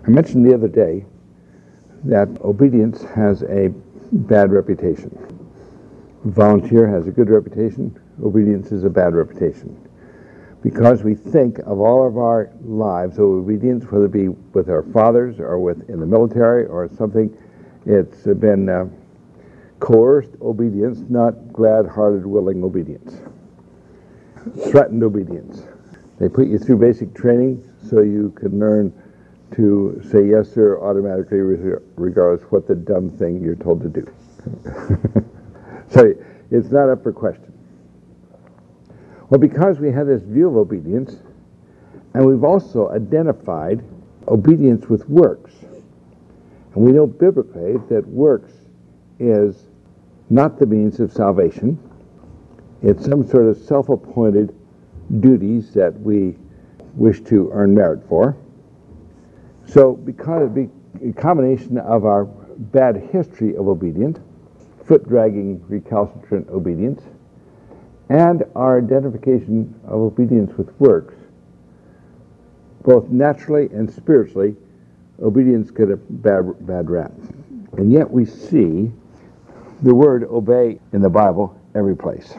I mentioned the other day that obedience has a bad reputation. Volunteer has a good reputation. Obedience is a bad reputation. Because we think of all of our lives of obedience, whether it be with our fathers or in the military or something, it's been coerced obedience, not glad-hearted, willing obedience. Threatened obedience. They put you through basic training so you can learn to say yes sir automatically regardless what the dumb thing you're told to do. So it's not up for question. Well, because we have this view of obedience, and we've also identified obedience with works, and we know biblically that works is not the means of salvation. It's some sort of self-appointed duties that we wish to earn merit for. So because of the combination of our bad history of obedience, foot-dragging, recalcitrant obedience, and our identification of obedience with works, both naturally and spiritually, obedience get a bad rap. And yet we see the word obey in the Bible every place.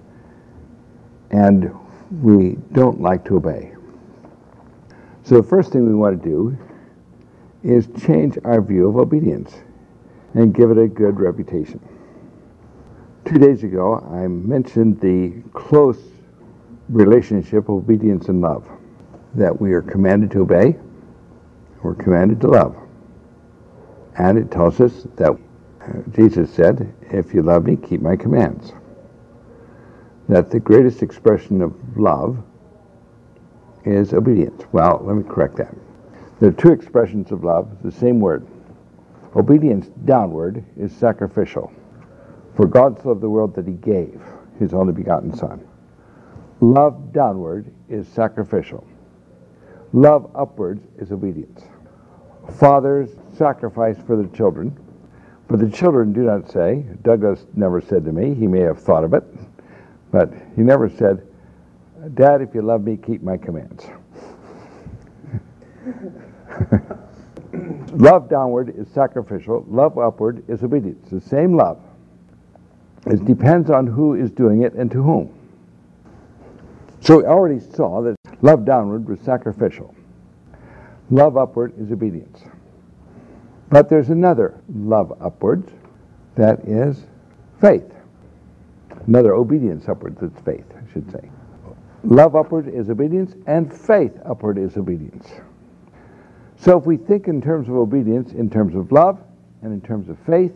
And we don't like to obey. So the first thing we want to do is change our view of obedience and give it a good reputation. 2 days ago, I mentioned the close relationship of obedience and love, that we are commanded to obey, we're commanded to love. And it tells us that Jesus said, if you love me, keep my commands. That the greatest expression of love is obedience. Well, let me correct that. There are two expressions of love, the same word. Obedience downward is sacrificial. For God so loved the world that he gave his only begotten Son. Love downward is sacrificial. Love upwards is obedience. Fathers sacrifice for their children, but the children do not say, Douglas never said to me, he may have thought of it, but he never said, Dad, if you love me, keep my commands. Love downward is sacrificial. Love upward is obedience. The same love. It depends on who is doing it and to whom. So we already saw that love downward was sacrificial. Love upward is obedience. But there's another love upwards, that is faith. Another obedience upwards, that's faith, I should say. Love upward is obedience, and faith upward is obedience. So if we think in terms of obedience, in terms of love, and in terms of faith,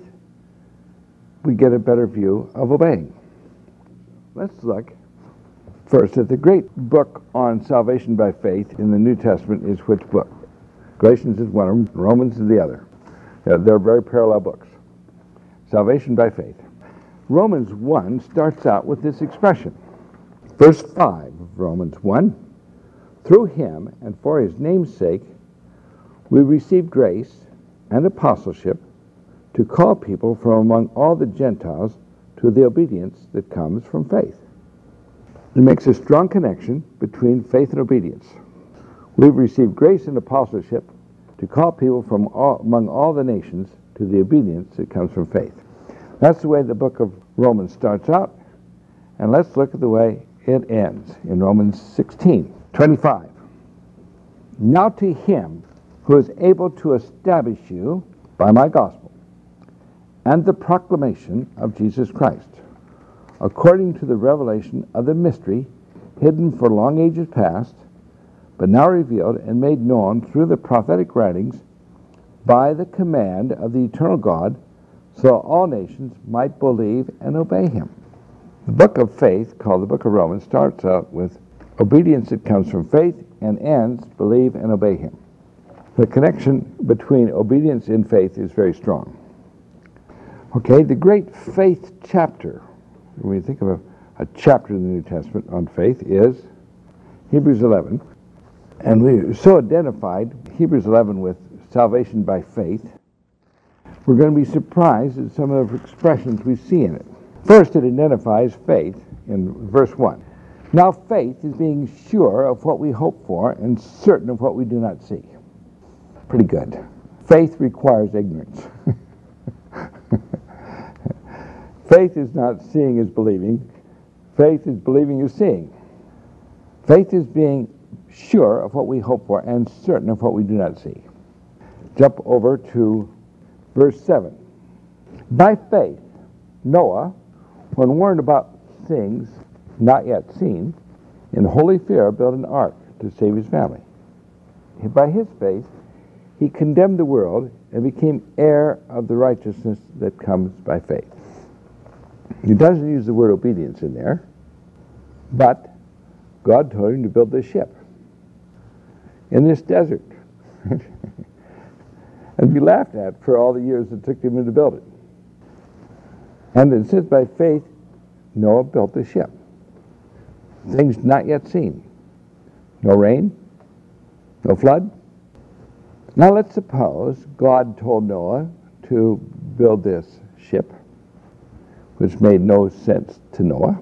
we get a better view of obeying. Let's look first at the great book on salvation by faith in the New Testament is which book? Galatians is one of them, Romans is the other. They're very parallel books. Salvation by faith. Romans 1 starts out with this expression. Verse 5 of Romans 1, through him and for his name's sake, we receive grace and apostleship to call people from among all the Gentiles to the obedience that comes from faith. It makes a strong connection between faith and obedience. We've received grace and apostleship to call people from among all the nations to the obedience that comes from faith. That's the way the book of Romans starts out. And let's look at the way it ends in Romans 16:25. Now to him who is able to establish you by my gospel and the proclamation of Jesus Christ, according to the revelation of the mystery hidden for long ages past, but now revealed and made known through the prophetic writings by the command of the eternal God, so all nations might believe and obey him. The book of faith, called the book of Romans, starts out with obedience that comes from faith and ends, believe and obey him. The connection between obedience and faith is very strong. Okay, the great faith chapter, when you think of a chapter in the New Testament on faith, is Hebrews 11. And we so identified Hebrews 11 with salvation by faith, we're going to be surprised at some of the expressions we see in it. First, it identifies faith in verse 1. Now faith is being sure of what we hope for and certain of what we do not see. pretty good. Faith requires ignorance. Faith is not seeing as believing. Faith is believing as seeing. Faith is being sure of what we hope for and certain of what we do not see. Jump over to verse 7. By faith, Noah, when warned about things not yet seen, in holy fear built an ark to save his family. By his faith, he condemned the world and became heir of the righteousness that comes by faith. He doesn't use the word obedience in there, but God told him to build this ship in this desert and be laughed at for all the years it took him to build it. And it says by faith, Noah built the ship. Things not yet seen. No rain, no flood. Now let's suppose God told Noah to build this ship, which made no sense to Noah.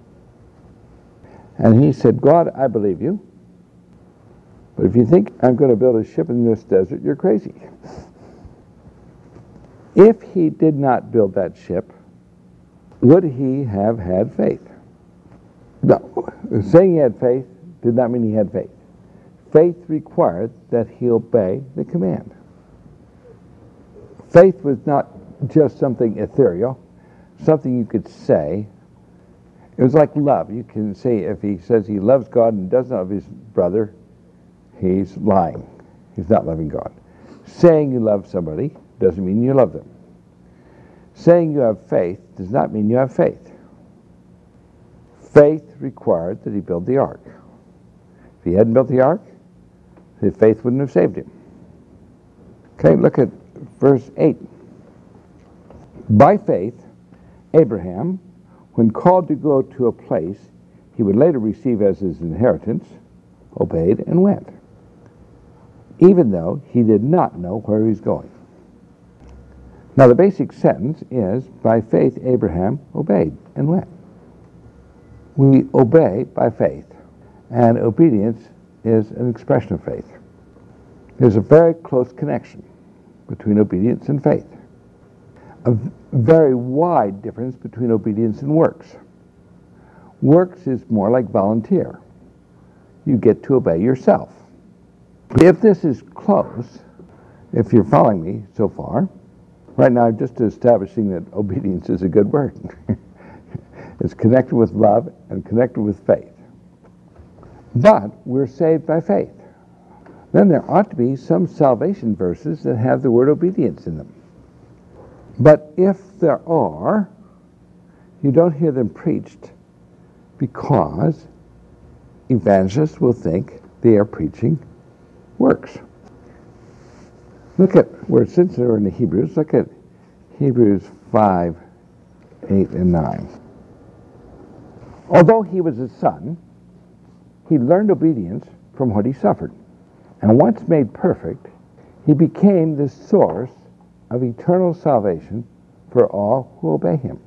And he said, God, I believe you, but if you think I'm going to build a ship in this desert, you're crazy. If he did not build that ship, would he have had faith? No. Saying he had faith did not mean he had faith. Faith required that he obey the command. Faith was not just something ethereal, something you could say. It was like love. You can say if he says he loves God and doesn't love his brother, he's lying. He's not loving God. Saying you love somebody doesn't mean you love them. Saying you have faith does not mean you have faith. Faith required that he build the ark. If he hadn't built the ark, his faith wouldn't have saved him. Okay, look at verse 8. By faith, Abraham, when called to go to a place he would later receive as his inheritance, obeyed and went, even though he did not know where he was going. Now the basic sentence is, by faith Abraham obeyed and went. We obey by faith, and obedience is an expression of faith. There's a very close connection between obedience and faith. A very wide difference between obedience and works. Works is more like volunteer. You get to obey yourself. If this is close, if you're following me so far, right now I'm just establishing that obedience is a good word. It's connected with love and connected with faith. But we're saved by faith. Then there ought to be some salvation verses that have the word obedience in them. But if there are, you don't hear them preached because evangelists will think they are preaching works. Look at where, since they're in the Hebrews, look at Hebrews 5, 8, and 9. Although he was a son, he learned obedience from what he suffered. And once made perfect, he became the source of eternal salvation for all who obey him.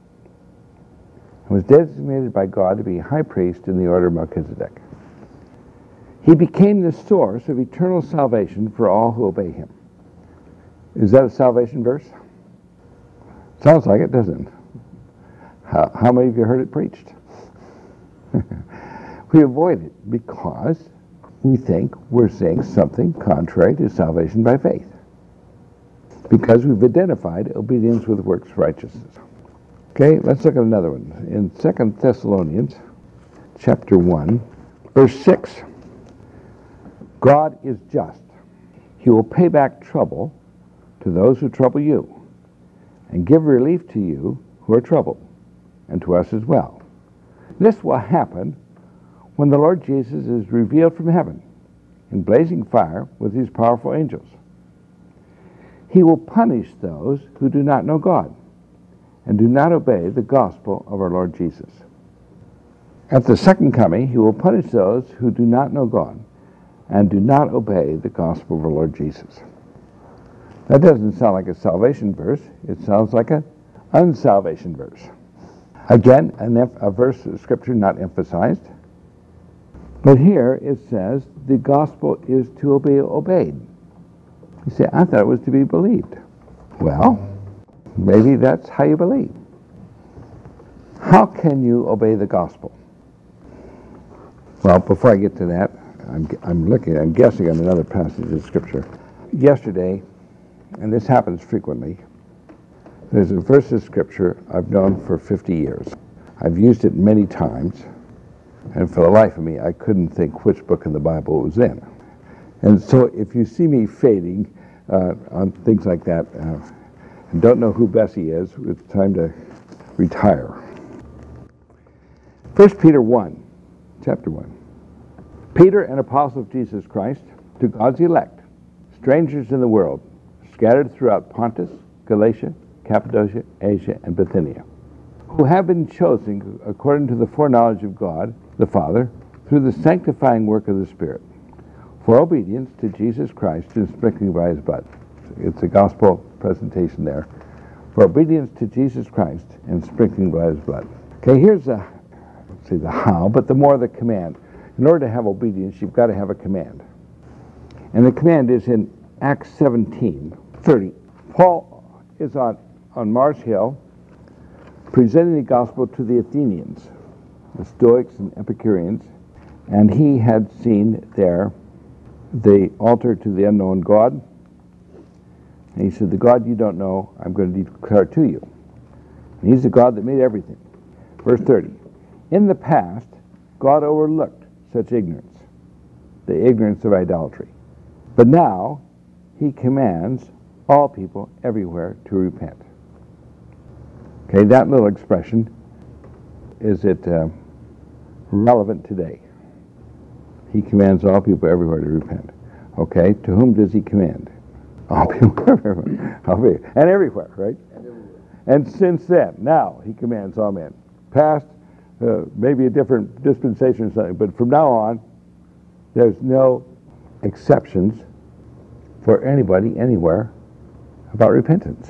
He was designated by God to be high priest in the order of Melchizedek. He became the source of eternal salvation for all who obey him. Is that a salvation verse? Sounds like it, doesn't it? How many of you heard it preached? We avoid it because we think we're saying something contrary to salvation by faith, because we've identified obedience with works righteousness. Okay, let's look at another one. In 2 Thessalonians chapter 1, verse 6, God is just. He will pay back trouble to those who trouble you, and give relief to you who are troubled, and to us as well. This will happen when the Lord Jesus is revealed from heaven in blazing fire with his powerful angels. He will punish those who do not know God and do not obey the gospel of our Lord Jesus. At the second coming, he will punish those who do not know God and do not obey the gospel of our Lord Jesus. That doesn't sound like a salvation verse. It sounds like an unsalvation verse. Again, a verse of Scripture not emphasized. But here it says the gospel is to be obeyed. You say, I thought it was to be believed. Well, maybe that's how you believe. How can you obey the gospel? Well, before I get to that, I'm guessing on another passage of Scripture. Yesterday, and this happens frequently, there's a verse of Scripture I've known for 50 years. I've used it many times, and for the life of me, I couldn't think which book in the Bible it was in. And so if you see me fading on things like that, and don't know who Bessie is, it's time to retire. 1 Peter 1, chapter 1. Peter, an apostle of Jesus Christ, to God's elect, strangers in the world, scattered throughout Pontus, Galatia, Cappadocia, Asia, and Bithynia, who have been chosen according to the foreknowledge of God, the Father, through the sanctifying work of the Spirit, for obedience to Jesus Christ and sprinkling by his blood. It's a gospel presentation there. For obedience to Jesus Christ and sprinkling by his blood. Okay, here's the how, but the more the command. In order to have obedience, you've got to have a command. And the command is in Acts 17:30. Paul is on Mars Hill presenting the gospel to the Athenians, the Stoics and Epicureans, and he had seen there the altar to the unknown God. And he said, the God you don't know, I'm going to declare to you. And he's the God that made everything. Verse 30. In the past, God overlooked such ignorance, the ignorance of idolatry. But now, he commands all people everywhere to repent. Okay, that little expression, is it relevant today? He commands all people everywhere to repent. Okay, to whom does he command? All people everywhere. And everywhere, right? And since then, now, he commands all men. Past, maybe a different dispensation or something, but from now on, there's no exceptions for anybody, anywhere, about repentance.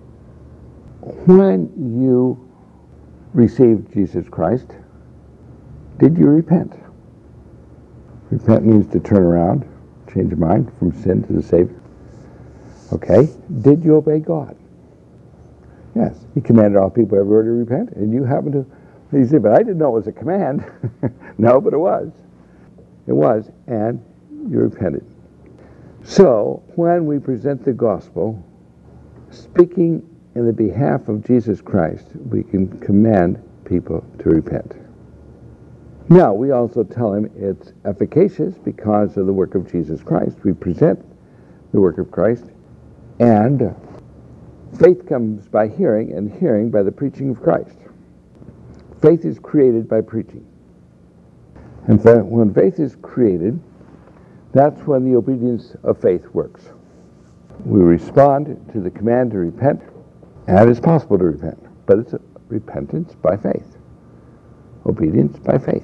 When you received Jesus Christ, did you repent? Repent means to turn around, change your mind from sin to the Savior. Okay, did you obey God? Yes, he commanded all people everywhere to repent, and you happen to. You say, but I didn't know it was a command. No, but it was. It was, and you repented. So, when we present the gospel, speaking in the behalf of Jesus Christ, we can command people to repent. Now, we also tell him it's efficacious because of the work of Jesus Christ. We present the work of Christ, and faith comes by hearing, and hearing by the preaching of Christ. Faith is created by preaching. And when faith is created, that's when the obedience of faith works. We respond to the command to repent, and it's possible to repent, but it's a repentance by faith. Obedience by faith.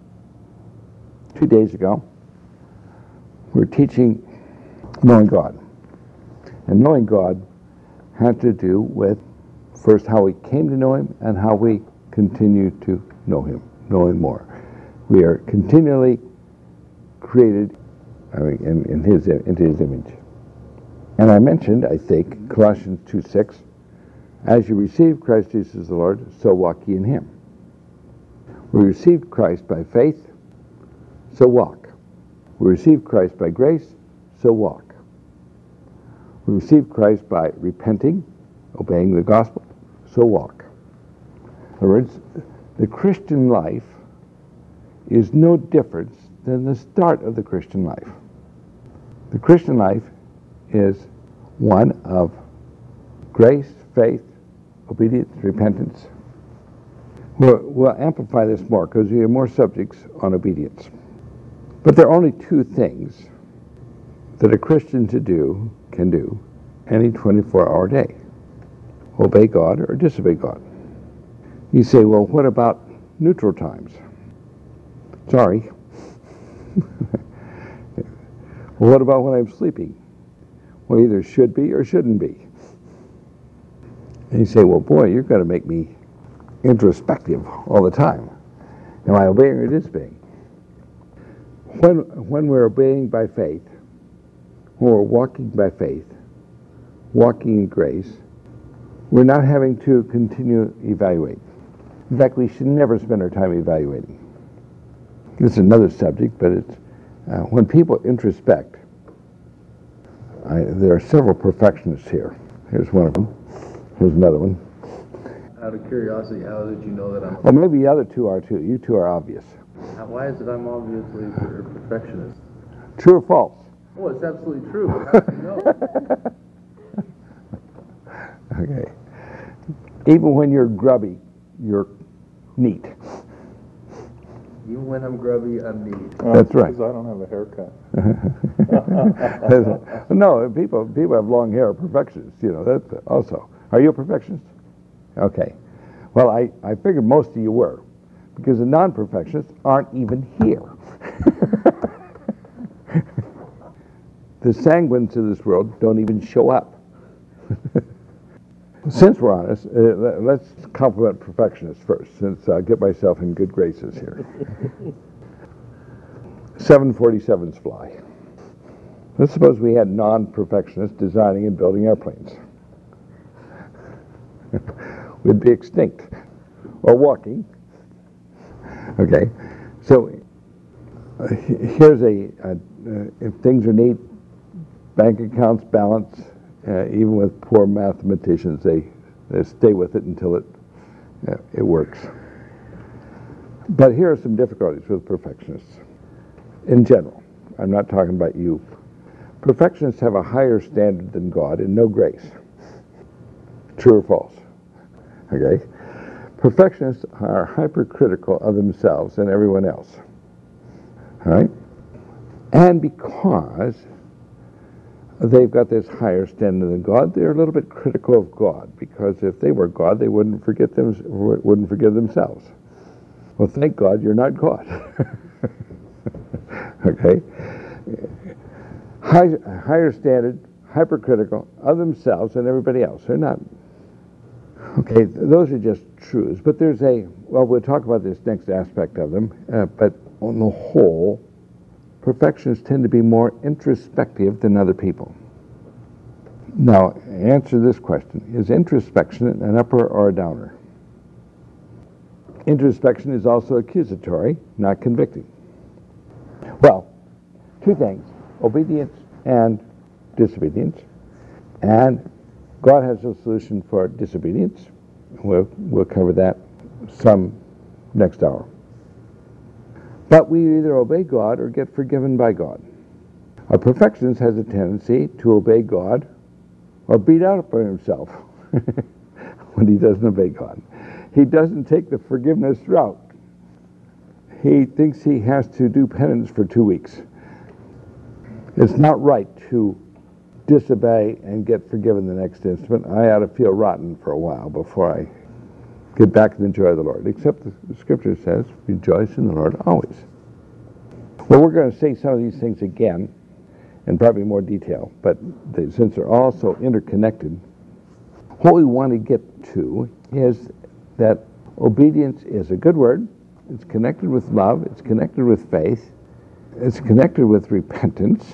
2 days ago, we were teaching knowing God. And knowing God had to do with, first, how we came to know him and how we continue to know him, know him more. We are continually created into his image. And I mentioned, I think, Colossians 2:6, as you receive Christ Jesus the Lord, so walk ye in him. We received Christ by faith, so walk. We received Christ by grace, so walk. We received Christ by repenting, obeying the gospel, so walk. In other words, the Christian life is no different than the start of the Christian life. The Christian life is one of grace, faith, obedience, repentance. We'll amplify this more because we have more subjects on obedience. But there are only two things that a Christian can do any 24-hour day. Obey God or disobey God. You say, well, what about neutral times? Sorry. Well, what about when I'm sleeping? Well, either should be or shouldn't be. And you say, well, boy, you're going to make me introspective all the time. Am I obeying or disobeying? When we're obeying by faith, when we're walking by faith, walking in grace, we're not having to continue evaluate. In fact, we should never spend our time evaluating. This is another subject, but it's when people introspect. There are several perfectionists here. Here's one of them. Here's another one. Out of curiosity, how did you know that I'm... Well, maybe the other two are too. You two are obvious. Why is it I'm obviously a perfectionist? True or false? Oh, it's absolutely true. How do you know? Okay. Even when you're grubby, you're neat. Even when I'm grubby, I'm neat. That's right. Because I don't have a haircut. No, people have long hair are perfectionists. That's also. Are you a perfectionist? Okay. Well, I figured most of you were, because the non-perfectionists aren't even here. The sanguines of this world don't even show up. Since we're honest, let's compliment perfectionists first, since I get myself in good graces here. 747s fly. Let's suppose we had non-perfectionists designing and building airplanes. We'd be extinct. Or walking. Okay. So here's if things are neat, bank accounts balance, even with poor mathematicians, they stay with it until it works. But here are some difficulties with perfectionists. In general, I'm not talking about you. Perfectionists have a higher standard than God and no grace. True or false? Okay. Perfectionists are hypercritical of themselves and everyone else. All right? And because they've got this higher standard than God, they're a little bit critical of God, because if they were God, they wouldn't forgive themselves. Well, thank God you're not God. Okay? Higher standard, hypercritical of themselves and everybody else. They're not. Okay, those are just truths. But we'll talk about this next aspect of them, but on the whole, perfectionists tend to be more introspective than other people. Now, answer this question. Is introspection an upper or a downer? Introspection is also accusatory, not convicting. Well, two things, obedience and disobedience. And God has a solution for disobedience. We'll cover that some next hour. But we either obey God or get forgiven by God. A perfectionist has a tendency to obey God or beat out for himself when he doesn't obey God. He doesn't take the forgiveness route. He thinks he has to do penance for 2 weeks. It's not right to disobey and get forgiven the next instant. I ought to feel rotten for a while before I get back to the joy of the Lord. Except the Scripture says, rejoice in the Lord always. Well, we're going to say some of these things again in probably more detail, but since they're all so interconnected, what we want to get to is that obedience is a good word. It's connected with love. It's connected with faith. It's connected with repentance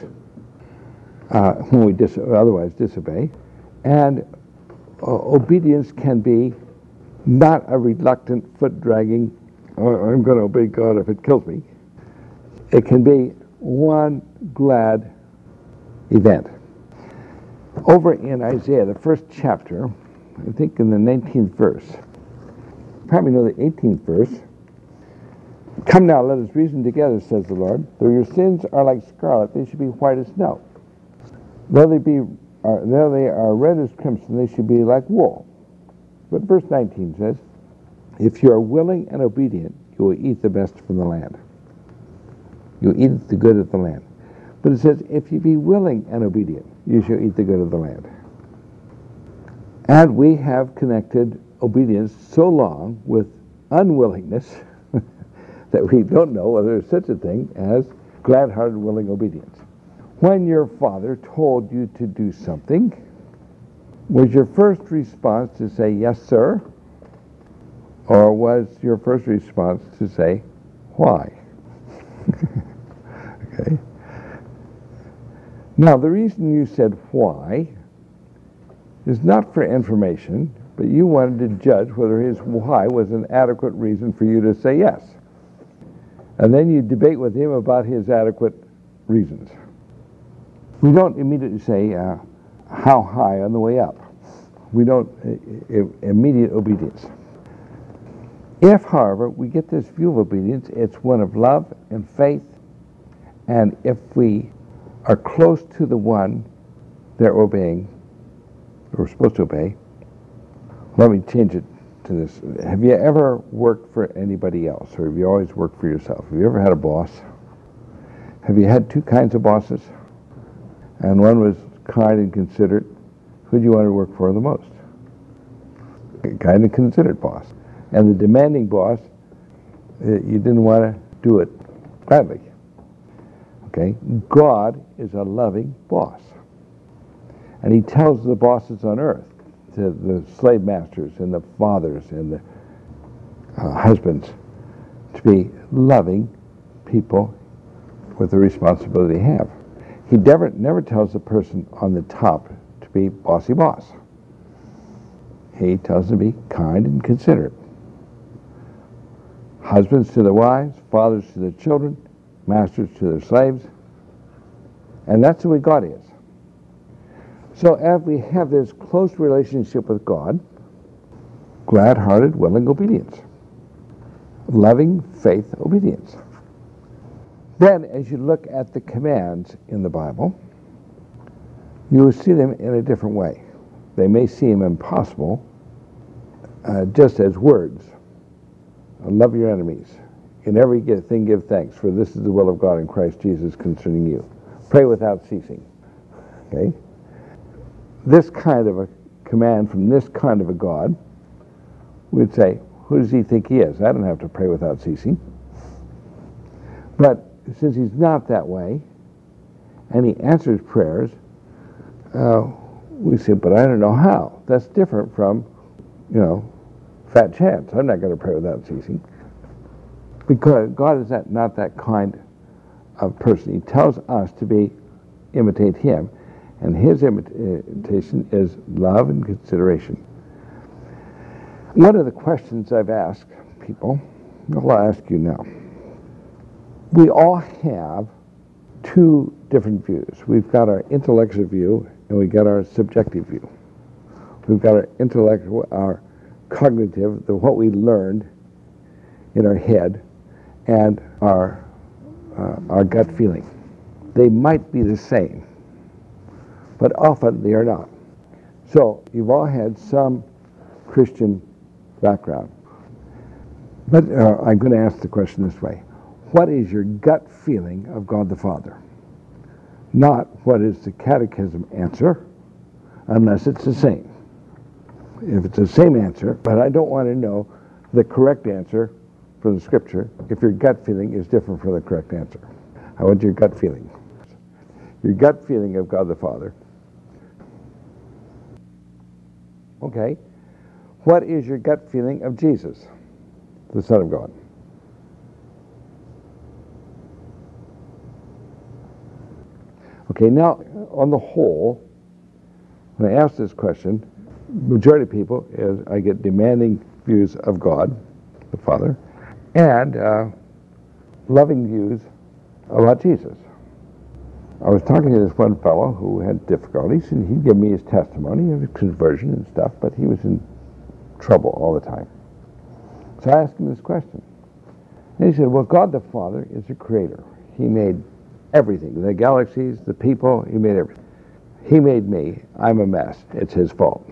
when we otherwise disobey. And obedience can be not a reluctant, foot-dragging, I'm going to obey God if it kills me. It can be one glad event. Over in Isaiah, the first chapter, I think in the 19th verse, you probably know the 18th verse. Come now, let us reason together, says the Lord. Though your sins are like scarlet, they should be white as snow. Though they are red as crimson, they should be like wool. But verse 19 says, if you are willing and obedient, you will eat the best from the land. You will eat the good of the land. But it says, if you be willing and obedient, you shall eat the good of the land. And we have connected obedience so long with unwillingness that we don't know whether there's such a thing as glad-hearted, willing obedience. When your father told you to do something, was your first response to say, yes, sir? Or was your first response to say, why? Okay. Now, the reason you said why is not for information, but you wanted to judge whether his why was an adequate reason for you to say yes. And then you debate with him about his adequate reasons. We don't immediately say, how high on the way up. We don't immediate obedience. If, however, we get this view of obedience, it's one of love and faith, and if we are close to the one they're obeying, or supposed to obey, let me change it to this. Have you ever worked for anybody else, or have you always worked for yourself? Have you ever had a boss? Have you had two kinds of bosses? And one was kind and considerate. Who do you want to work for the most? A kind and considerate boss. And the demanding boss, you didn't want to do it gladly. Okay? God is a loving boss. And he tells the bosses on earth, to the slave masters and the fathers and the husbands, to be loving people with the responsibility they have. He never tells the person on the top to be bossy boss. He tells them to be kind and considerate. Husbands to their wives, fathers to their children, masters to their slaves. And that's the way God is. So as we have this close relationship with God, glad-hearted, willing obedience. Loving faith obedience. Then, as you look at the commands in the Bible, you will see them in a different way. They may seem impossible, just as words. Love your enemies. In every thing give thanks, for this is the will of God in Christ Jesus concerning you. Pray without ceasing. Okay? This kind of a command from this kind of a God, we'd say, who does he think he is? I don't have to pray without ceasing. But since he's not that way, and he answers prayers, we say, but I don't know how. That's different from, fat chance. I'm not going to pray without ceasing. Because God is not that kind of person. He tells us to imitate him, and his imitation is love and consideration. One of the questions I've asked people, I'll ask you now. We all have two different views. We've got our intellectual view, and we've got our subjective view. We've got our intellectual, our cognitive, what we learned in our head, and our gut feeling. They might be the same, but often they are not. So you've all had some Christian background. But I'm going to ask the question this way. What is your gut feeling of God the Father? Not what is the catechism answer, unless it's the same. If it's the same answer, but I don't want to know the correct answer for the Scripture if your gut feeling is different from the correct answer. I want your gut feeling. Your gut feeling of God the Father. Okay. What is your gut feeling of Jesus, the Son of God? Okay, now, on the whole, when I ask this question, majority of people I get demanding views of God, the Father, and loving views about Jesus. I was talking to this one fellow who had difficulties, and he'd give me his testimony of his conversion and stuff, but he was in trouble all the time. So I asked him this question. And he said, well, God the Father is a creator. He made everything, the galaxies, the people, he made everything. He made me. I'm a mess. It's his fault.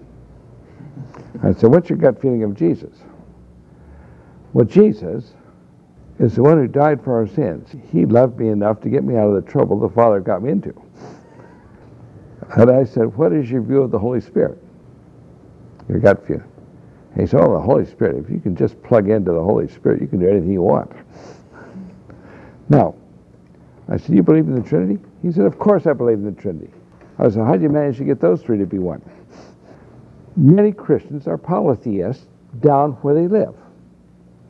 I said, what's your gut feeling of Jesus? Well, Jesus is the one who died for our sins. He loved me enough to get me out of the trouble the Father got me into. And I said, what is your view of the Holy Spirit? Your gut feeling. He said, oh, the Holy Spirit. If you can just plug into the Holy Spirit, you can do anything you want. Now, I said, you believe in the Trinity? He said, of course I believe in the Trinity. I said, how did you manage to get those three to be one? Many Christians are polytheists down where they live.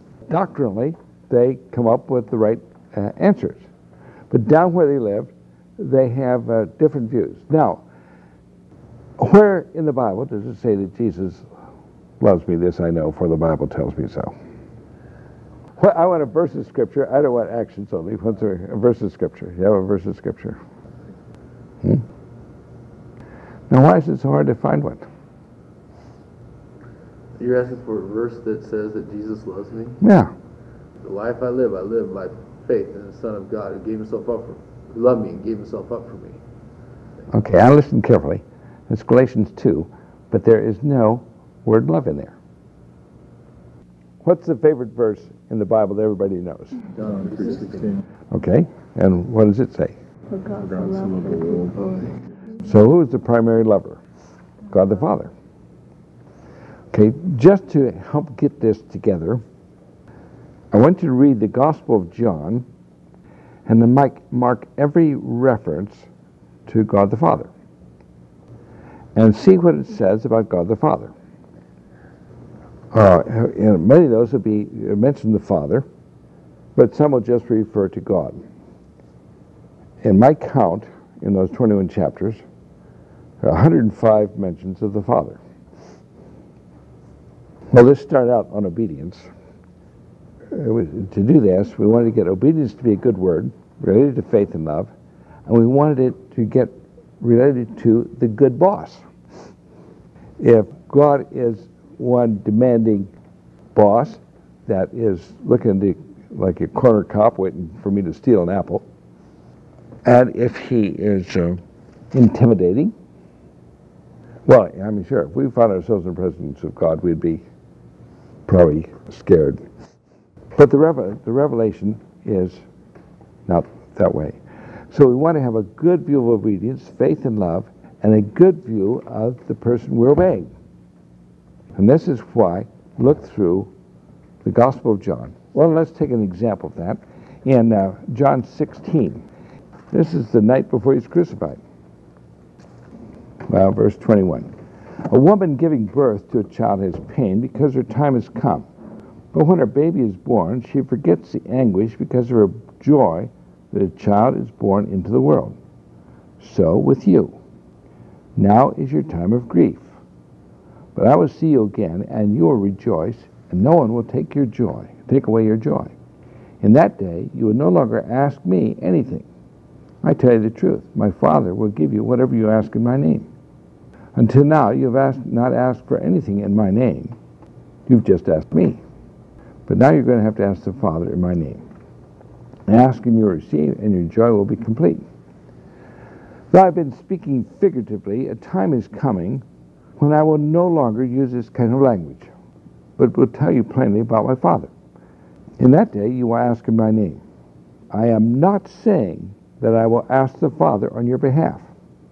Doctrinally, they come up with the right answers. But down where they live, they have different views. Now, where in the Bible does it say that Jesus loves me? This I know, for the Bible tells me so. Well, I want a verse of Scripture. I don't want actions only. What's a verse of Scripture? You have a verse of Scripture? Now, why is it so hard to find one? You're asking for a verse that says that Jesus loves me? Yeah. The life I live by faith in the Son of God who gave himself up for, who loved me and gave himself up for me. Okay, I listened carefully. It's Galatians 2, but there is no word love in there. What's the favorite verse in the Bible that everybody knows? John 3:16. Okay, and what does it say? For God so loved the world. So who is the primary lover? God the Father. Okay, just to help get this together, I want you to read the Gospel of John and then mark every reference to God the Father and see what it says about God the Father. And many of those will be mention the Father, but some will just refer to God. In my count, in those 21 chapters, there are 105 mentions of the Father. Well, let's start out on obedience. To do this, we wanted to get obedience to be a good word, related to faith and love, and we wanted it to get related to the good boss. If God is one demanding boss that is looking like a corner cop waiting for me to steal an apple, and if he is intimidating, well, I mean, sure, if we found ourselves in the presence of God, we'd be probably scared. But the revelation is not that way. So we want to have a good view of obedience, faith and love, and a good view of the person we're obeying. And this is why, look through the Gospel of John. Well, let's take an example of that. In John 16, this is the night before he's crucified. Well, verse 21. A woman giving birth to a child has pain because her time has come. But when her baby is born, she forgets the anguish because of her joy that a child is born into the world. So with you. Now is your time of grief. But I will see you again, and you will rejoice, and no one will take away your joy. In that day you will no longer ask me anything. I tell you the truth, my Father will give you whatever you ask in my name. Until now you have not asked for anything in my name. You've just asked me. But now you're going to have to ask the Father in my name. Ask and you will receive, and your joy will be complete. Though I've been speaking figuratively, a time is coming when I will no longer use this kind of language, but will tell you plainly about my Father. In that day you will ask in my name. I am not saying that I will ask the Father on your behalf.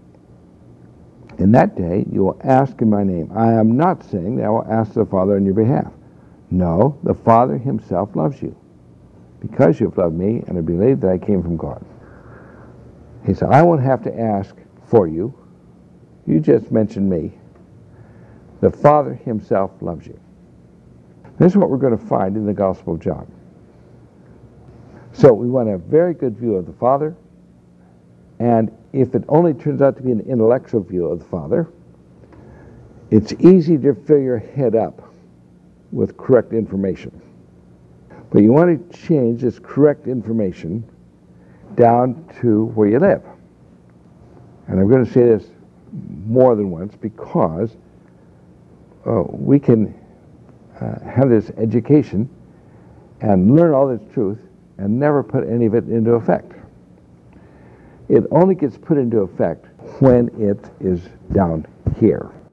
In that day you will ask in my name. I am not saying that I will ask the Father on your behalf. No, the Father himself loves you, because you have loved me and have believed that I came from God. He said, I won't have to ask for you. You just mentioned me. The Father himself loves you. This is what we're going to find in the Gospel of John. So we want a very good view of the Father, and if it only turns out to be an intellectual view of the Father, it's easy to fill your head up with correct information. But you want to change this correct information down to where you live. And I'm going to say this more than once because we can have this education and learn all this truth and never put any of it into effect. It only gets put into effect when it is down here.